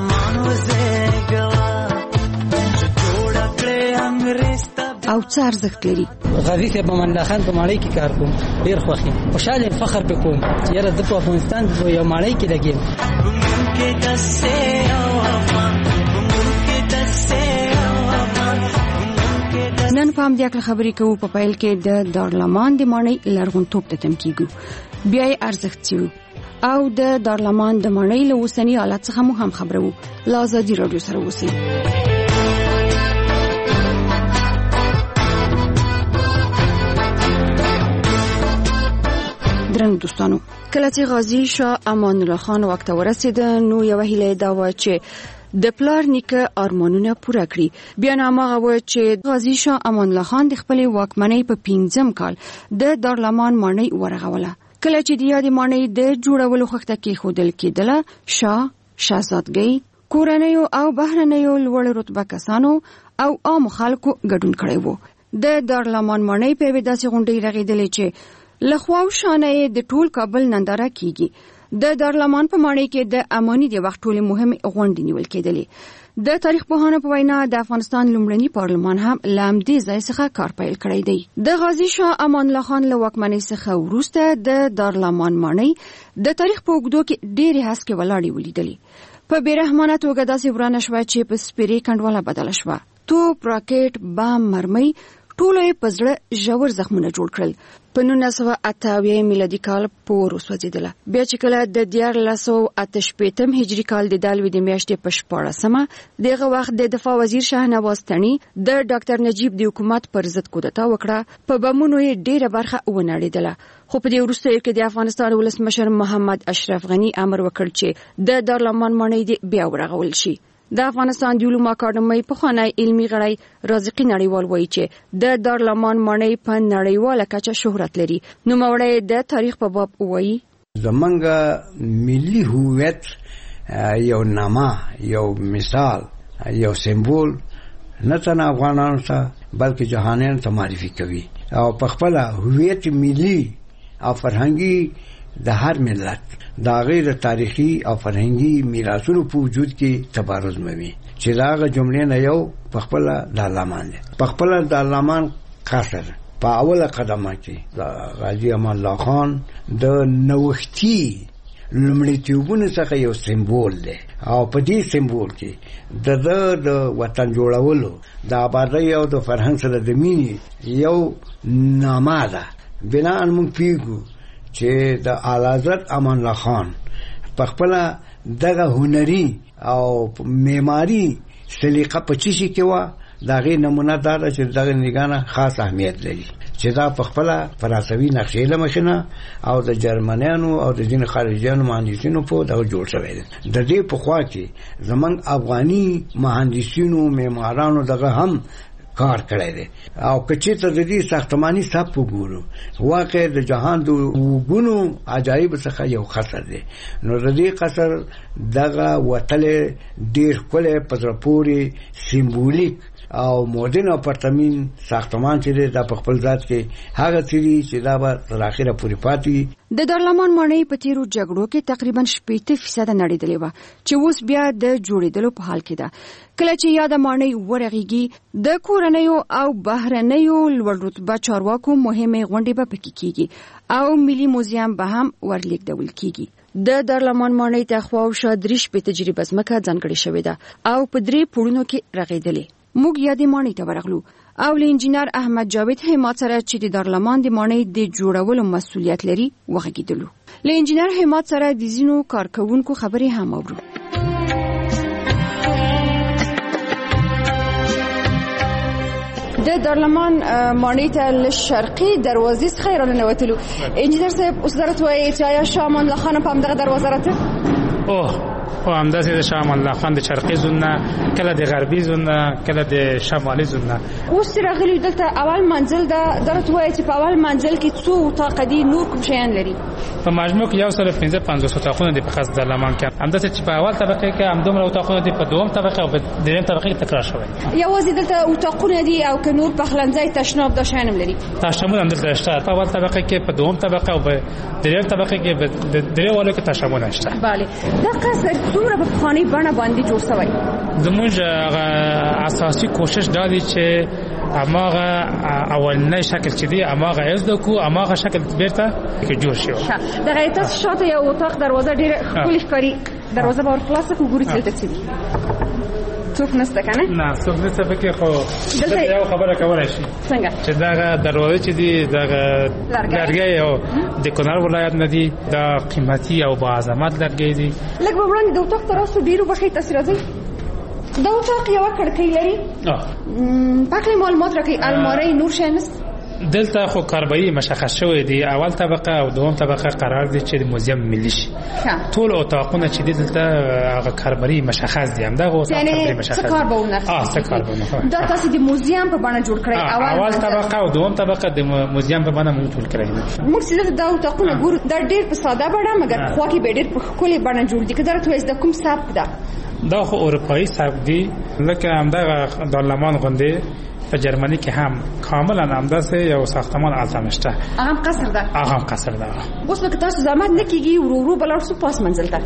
او څه ارزښت لري. غازی صاحب امان الله خان په ماړی کې کار کوم، ډیر خوښ یم، خوشاله فخر وکوم چې یاره د افغانستان په یو ماړی کې لګیم. نن په همدې اړه خبرې کوو. په پیل کې د دارالمان د ماڼۍ لرغونتوب ته تم کیږو، بیا یې ارزښت څیړو او د دارالمان د ماڼۍ له اوسني حالت څخه مو هم خبرو. له ازادي راډیو سره اوسئ. درنو دوستانو، کله چې غازی شاه امان الله خان وخت ورسید نو یو هیله دا و چې د پلار نیکه ارمانونه پوره کړي. بیا نامه و چې غازی شاه امان الله خان د خپل واکمنۍ په 5م کال د دارالمان ماڼۍ ورغوله. کله چې د یادې ماڼۍ د جوړولو خښته کې خودل کېدله، شاه، شاهزادګۍ، کورنیو او بهرنیو لوړ رتبه کسانو او عام خلکو ګډون کړی وو. د دارالمان ماڼۍ په داسې غونډې رغېدلې چې لخوا شانه د ټول کابل ننداره کیږي. د دارالمان په ماڼۍ کې د اماني د وخت ټول مهم غونډې نیول کېدلې. د تاریخ پوهانو په وینا د افغانستان لومړنی پارلمان هم لامدې ځای څخه کار پیل کړی دی. د غازی شاه امان الله خان له واکمنۍ څخه وروسته د دارالمان ماڼۍ د تاریخ په اوږدو کې ډېرې هسکې ولاړې ولیدلې. په بیرحمانه توګه داسې ورانه شوه چې په سپېرې کنډواله بدله شوه. توپ، راکټ، بم، مرمۍ ټول یې په زړه ژور زخمونه جوړ کړل. په 1988 میلادي کال پور وسوځیدله. بیا چې کله د 1488 هجری کال د دالوي د میاشتې په 14مه دغه وخت د دفاع وزیر شاهنواز تڼي د ډاکټر نجیب د حکومت پر ضد کودتا وکړه. په بمونو یې ډیره برخه ونړېدله. خو په دې وروسته کې د افغانستان ولسمشر محمد اشرف غنی امر وکړ چې د دارالمان ماڼۍ بیا ورغول شي. د افغانستان د علومو اکاډمۍ پخوانی علمي غړی رازقي نړیوال وایي چې د دارالمان ماڼۍ په نړیواله کچه شهرت لري. نوموړی د تاریخ په باب وایي زمونږ ملي هویت یو نامه، یو مثال، یو سمبول نه تنه افغانانو ته بلکې جهانیانو ته معرفي کوي او په خپل هویت ملي او فرهنګي د هر ملت دا غیر تاریخي او فرهنګي میراثونو په وجود کې تبارز موي چې داغه جملې نه یو په خپل دارالمان دی. په خپل دارالمان قصر په اوله قدمه کې غازی امان الله خان د نوښتي لومړیتوبونو څخه یو سمبول دی او په دې سمبول کې د وطن جوړولو، د آبادۍ او د فرهنګ سره د مینې یو نامه ده. بنا موږ پیږو چې د اعلیحضرت امان الله خان په خپل دغه هنري او معماري سلیقه په چی کې و دغه نمونه دا چې دغه نگانه خاص اهمیت لري چې دا په خپل فرانسوي نقشې له مخینه او د جرمنیانو او د دین خارجيانو مهندسینو په دغه جوړ شوی دی. د دې په خوا کې زمنګ افغاني مهندسینو معمارانو دغه هم کار کړی دی او کچې ته د دې ساختماني صف وګورو واقع د جهان د وګونو عجایب څخه یو قصر دی. نو د دې قصر دغه وتل ډیر کله پزرپوري سیمبولیک او مودرن اپارتمین ساختمان چې د خپل ذات کې هغه تیری چې دا به تر اخره پورې پاتې. د دارالمان ماڼۍ په تیرو جګړو کې تقریبا 80% نړیدلې و چې اوس بیا د جوړېدلو په حال کې ده. کله چې یاد ماڼۍ ورغېږي د کورنیو او بهرنیو لوړ رتبه چارواکو مهمه غونډې به پکې کیږي او ملي موزیم به هم ورلیږدول کیږي. د دارالمان ماڼۍ ته خواوشا 3 تجربه ځمکه ځانګړې شوې ده او په 3 پوړونو کې رغېدلې. موږ یادې ماڼۍ ته ورغلو او له انجینر احمد جاوید همت سره چې د دارالمان د ماڼۍ د جوړولو مسؤلیت لري وغږیدلو. له انجینر همت سره د ځینو کارکونکو خبرې هم اورو. د دارالمان ماڼۍ ته له شرقي دروازې څخه راننوتلو. انجینر صاحب اوس درته وایي چې آیا شاه امان الله خان په همدغه دروازه راته؟ او همداسې د شاه امان الله خان د شرقي زون نه، کله د غربي زون نه، کله د شمالي زون نه. اوس راغلی دلته اول منزل ده. درته وایي چې په اول منزل کې څو اتاق دي، نور کوم شیان لري؟ په مجموع کې 155 اتاقونه دي په خاص دارالمان کې. همداسې چې په اول طبقه کې هم دومره اتاقونه دي، په دوم طبقه او په دریم طبقه کې تکرار شوی. یوازې دلته اتاقونه دي او که نور پخلنځي تشناب دا شیان هم لري؟ تشناب هم دلته شته. په اول طبقه کې، په دوم طبقه او په دریم طبقه کې، په درې والو کې تشنابونه شته. بله. دا قصر څومره په پخواني بڼه باندې جوړ شوی؟ زموږ اساسي کوشش دا دی چې اماغه اولنی شکل چې دی اماغه یزد کو اماغه شکل بیرته کې جوړ شو. د غیرت شاته یو اتاق دروازه ډیره ښکلې ښکاري، دروازه به ور خلاصه کو ګوري چې څه دي. څوک نشته کنه؟ نه څوک نشته پکې، خو دلته یو خبره کولای شي څنګه چې دا دروازه چې دی دا لرګي او د کونړ ولایت نه دی، دا قیمتي او با عظمت لرګي دی. لکه وړاندې د اتاق تراسو ډیرو بخې تاثیر راځي. دا اتاق یو کړکۍ لري. پاکه معلومات راکړي. الماری نور شي نست دلته خو کاربایی مشخص شوی دی. اول طبقه او دوم طبقه قرار دی چې موزیم ملي شي. ټول اتاقونه چې دلته هغه کاربایی مشخص دي. همدا غو اتاق مشخص څه کار به ونه څه کار به ونه دا تاسو د موزیم په بڼه جوړ کړی. اول طبقه او دوم طبقه د موزیم په بڼه مونږ جوړ کړی. موږ چې دا اتاقونه ګورو دا ډیر په ساده بڼه مګر خو کې به ډیر په ښکلي بڼه جوړ دي. کله راته د کوم سبک ده؟ دا خو اروپایي سبک دی. لکه همدا دارالمان غونډه په جرمني کې هم کاملا همداسې یو ساختمان التمشته. هغه قصر ده. هغه قصر ده. اوس لکه تاسو زحمت نه کیږي ورو بلار سو پاس منزل ته.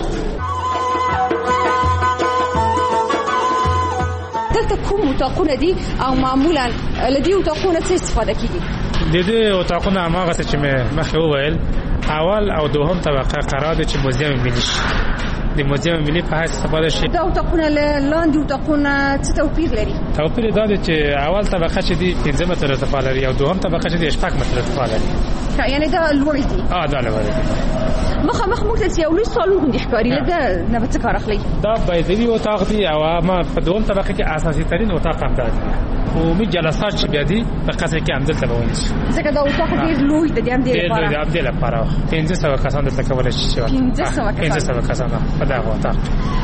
دلته کوم اتاقونه دي او معمولا لدی اتاقونه څه استفاده کیږي؟ د دې اتاقونه هغه څه چې مخه وویل، اول او دوهم طبقه قرار دي چې موزیم ملي شي. د موزیم ملي په حیث استفاده شي. دا اتاقونه لاندې اتاقونه څه توپیر لري؟ توپیر دا دی چې اول طبقه چې دی 15 متره ارتفاع لري او دوهم طبقه چې دی 8 متره ارتفاع لري. یعنی دا لوړ دي. دا لوړ دي. مخامخ موږ ته یو لوی سالون غوندې ښکاري. دا نه څه کار اخلي؟ دا بایدوي اتاق دی او ما په دوهم طبقه کې اساسي ترين اتاق هم دی. عمومي جلسات چې بیا دي په قصر کې هم دلته به ونیسي. ځکه دا اتاق ډېر لوی دی. د دې لپاره 1500 کسان دلته کولای شي. 1500 کسان په دا اتاق.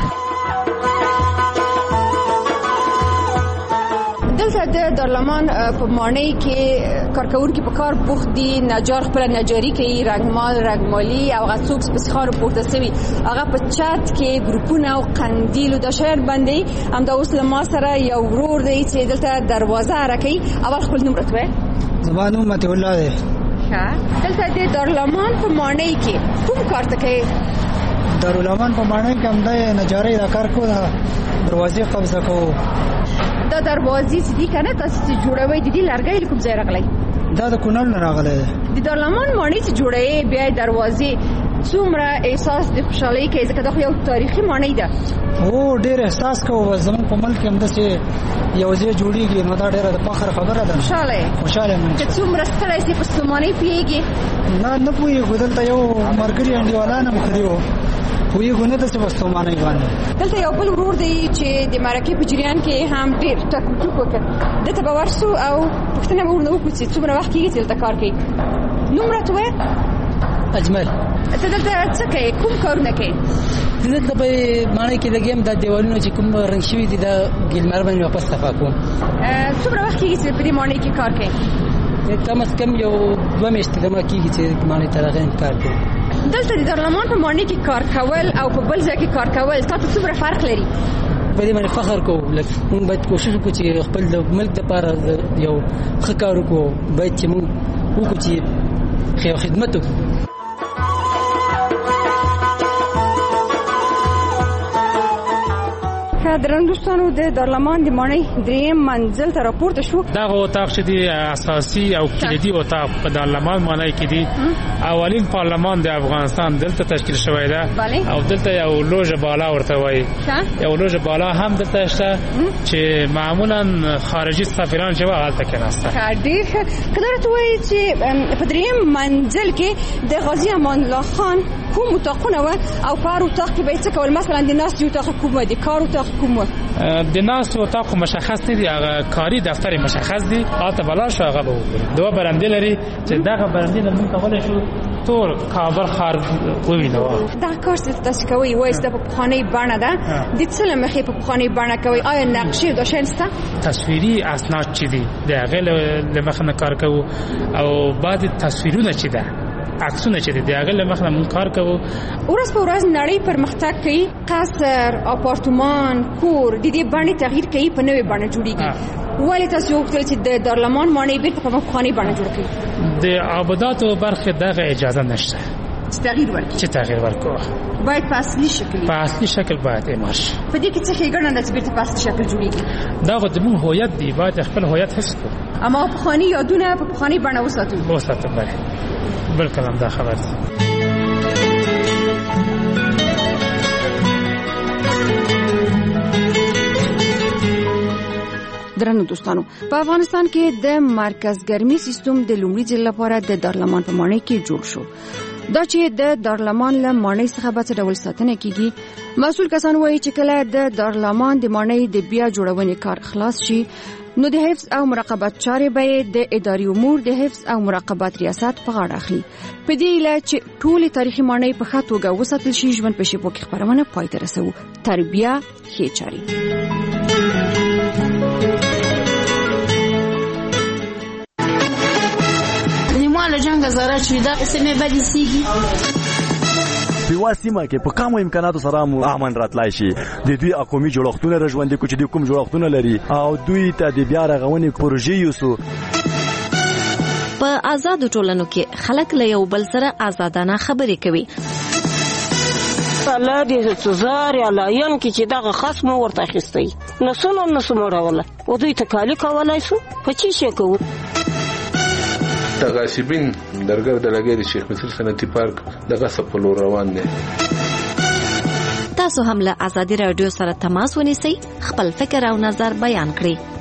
دلته د دارالمان په مانۍ کې کارکونکي په کار بوخت دي. نجار خپل نجاری کوي، رنگمالي او غڅوک سپسخار پورته سوي. هغه په چت کې ګروپونه او قندیل او د شهر باندې هم د اوس لما سره یو ورور دی چې دلته دروازه راکړي. اول خپل نوم راته زبانو مت الله دی. دلته د دارالمان په مانۍ کې کوم کار کوي؟ دارالمان په مانۍ کې هم د نجاری دا کار کوي، دروازې قبضه کوي. دا دروازې چې دي کنه تاسو چې جوړوي د دې لرګي کوم ځای راغلی؟ دا د کونړ نه راغلی دی. د دارالمان مانۍ چې جوړوي بیا دروازې څومره احساس د خوشحالۍ کوي؟ ځکه دا خو یو تاریخي مانۍ ده. او ډېر احساس کوو. زموږ په ملک کې همداسې یو ځای جوړېږي نو دا ډېره د فخر خبره ده. خوشحاله یم چې څومره ستړی سي په ستومانۍ پوهېږي؟ نه پوهېږو. دلته یو ملګري انډیوالان هم ښه دي پوهېږو نه داسې په ستومانۍ باندې. دلته یو بل ورور دی چې د مرکې په جریان کې هم ډېر ټک وکړ. دلته به ورسو او پوښتنه به ورنه وکړو چې څومره وخت کېږي چې دلته کار کوي. نوم راته ووایه. اجمل. ته دلته څه کوې؟ کوم کارونه کوې؟ دلته په مانۍ کې لګیم دا دیوالونه چې کوم رنګ شوي دي دا ګیلمر باندې واپس صفا کوم. څومره وخت کېږي چې په دې مانۍ کې کار کوې؟ کم از کم یو 2 میاشتې دمه کېږي چې مانۍ ته راغلی کار کوم. دلته د دارالمان په مانۍ کې کار کول او په بل ځای کې کار کول تاسو څومره فرق لري؟ په دې باندې فخر کوو. موږ باید کوشش وکړو چې خپل د ملک لپاره یو ښه کار وکړو. باید چې موږ وکړو چې خدمت وکړو. درنو دوستانو د دارالمان د مانۍ دریم منزل ته راپورته شو. دا اتاق چې دی اساسي او کلیدي اتاق په دارالمان مانۍ کې دی. اولین پارلمان د افغانستان دلته تشکیل شوی دی او دلته یو لوژه بالا ورته وایي. یو لوژه بالا هم دلته شته چې معمولا خارجي سفیران چې هلته کېناسته. ډېر ښه. که درته وایي چې په دریم منزل کې د غازي امان الله خان کوم اتاقونه وه او په هر اتاق کې به یې څه کول؟ مثلا د ناستې اتاق کوم و؟ د کار اتاق کوم و؟ د ناستې اتاق مشخص نه دي. هغه کاري دفتر مشخص دي. هلته به لاړ شو هغه به وګورو. 2 برندې لري چې دغه برندې نه موږ کولی شو ټول کابل ښار ووینو. دغه کار چې تاسو کوئ وایي چې د پخوانۍ بڼه ده. د څه له مخې په پخوانۍ بڼه کوئ؟ آیا نقشې او دا شیان شته؟ تصویري اسناد چې دي د هغې له مخې نه کار کوو او بعضې تصویرونه چې ده عکسونه چې د هغه له مخه مونږ کار کوو. ورځ په ورځ نړۍ پرمختګ کوي. قصر، اپارتمان، کور د دې بڼې تغییر کوي، په نوې بڼه جوړیږي. ولې تاسو وغوښتل چې د دارالمان مانۍ بیرته په پخوانۍ بڼه جوړ کړئ؟ د آباداتو برخې دغه اجازه نشته. چې تغییر ورکړو باید په اصلي شکل باید اعمال شي. په دې کې څه ښېګڼه ده چې بیرته په اصلي شکل جوړیږي؟ دا خو زموږ هویت دی، باید خپل هویت حس کړو. اما پخواني یادونه په پخواني بڼه وساتو. بالکل همدا خبر ده. درنو دوستانو، په افغانستان کې د مرکزګرمي سیستم د لومړي ځل لپاره د دارالمان په ماڼۍ کې جوړ شو. دا چې د دارالمان له ماڼۍ څخه به څه ډول ساتنه کیږي، مسؤل کسان وایي چې کله د دارالمان د ماڼۍ د بیا جوړونې کار خلاص شي، نو د حفظ او مراقبت چارې به د اداري امور د حفظ او مراقبت ریاست په غاړه اخلي. په دې اله چې ټول تاریخي ماڼۍ په ښه توګه وساتل شي، ژوند په شیبو کې خبرونه پای ته رسوو. تربیه ښې چارې. له جنگ زاره چې دا سمې بدې سیږي په واسطه کې په کومو امکاناتو سره امن راتلای شي. د دوی قومي جوړښتونه رژوندې کوچ دي، کوم جوړښتونه لري او دوی ته د بیا رغونې پروژې یوسو. په آزاد ټولنو کې خلک له یو بل سره آزادانه خبرې کوي. الله دې سزار یا لاین کې چې دغه خصم ورته اخیستی نسونه راوله او دوی تکالی کولای شو په چی شي کوو. تغاسبین درګر د لګي د شیخ مصر صنعتي پارک دغه سپلو روان دي. تاسو هم له آزادي رادیو سره تماس ونیسئ، خپل فکر او نظر بیان کړئ.